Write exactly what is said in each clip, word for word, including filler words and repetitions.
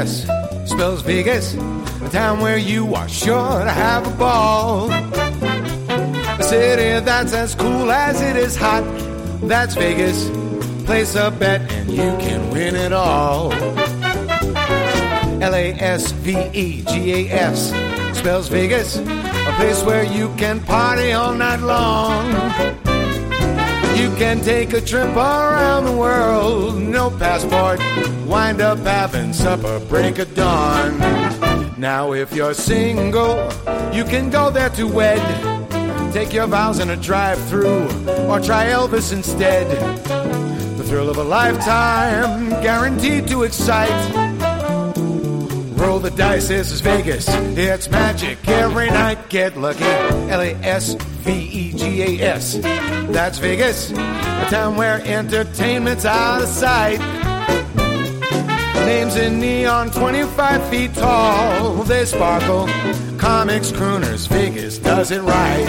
S spells Vegas, a town where you are sure to have a ball. A city that's as cool as it is hot, that's Vegas. Place a bet and you can win it all. L A S V E G A S spells Vegas, a place where you can party all night long. You can take a trip around the world, no passport, wind up having supper, break of dawn. Now if you're single, you can go there to wed. Take your vows in a drive-thru, or try Elvis instead. The thrill of a lifetime, guaranteed to excite. Roll the dice, this is Vegas, it's magic every night. Get lucky, L A S V E G A S. That's Vegas, a town where entertainment's out of sight. Names in neon, twenty-five feet tall, they sparkle. Comics, crooners, Vegas does it right.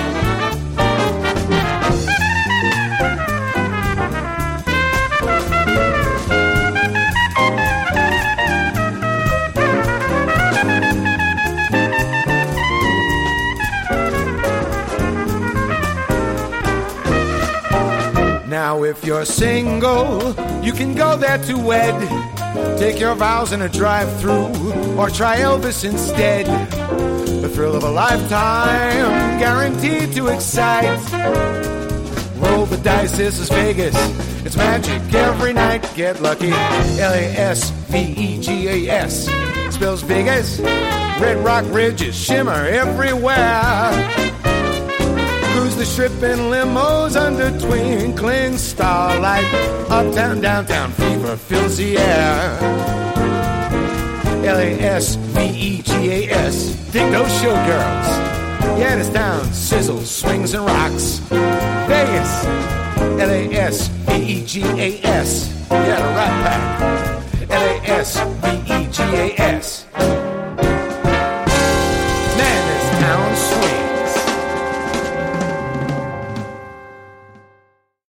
Now if you're single, you can go there to wed. Take your vows in a drive-thru, or try Elvis instead. The thrill of a lifetime, guaranteed to excite. Roll the dice, this is Vegas, it's magic every night. Get lucky, L A S V E G A S spells Vegas. Red Rock ridges shimmer everywhere. Cruise the strip in limos under twinkling starlight. Uptown, downtown fever fills the air. L A S V E G A S, dig those showgirls. Yeah, this town sizzles, swings and rocks. Vegas, L A S V E G A S. Yeah, the Rat Pack. L A S V E G A S.